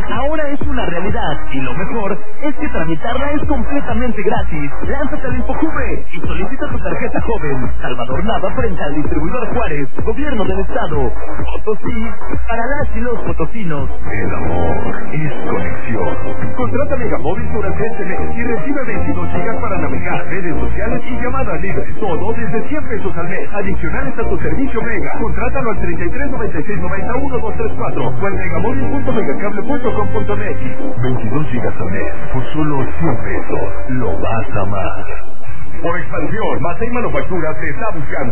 ahora es una realidad y lo mejor es que tramitarla es completamente gratis. Lánzate al InfoCubre y solicita tu tarjeta joven. Salvador Nava frente al distribuidor Juárez, Gobierno del Estado. Potosí, para las y los potosinos. El amor es conexión. Contrata Megamóvil durante este mes y recibe 22 gigas para navegar, redes sociales y llamadas libres. Todo desde 100 pesos al mes. Adicionales a tu servicio Mega. Contrátalo al 33 96 90 1234 o en megamóvil.megacable.com.mx. 22 gigas al mes por solo 100 pesos. Lo vas a amar. Por expansión, Matei Manufacturas te está buscando.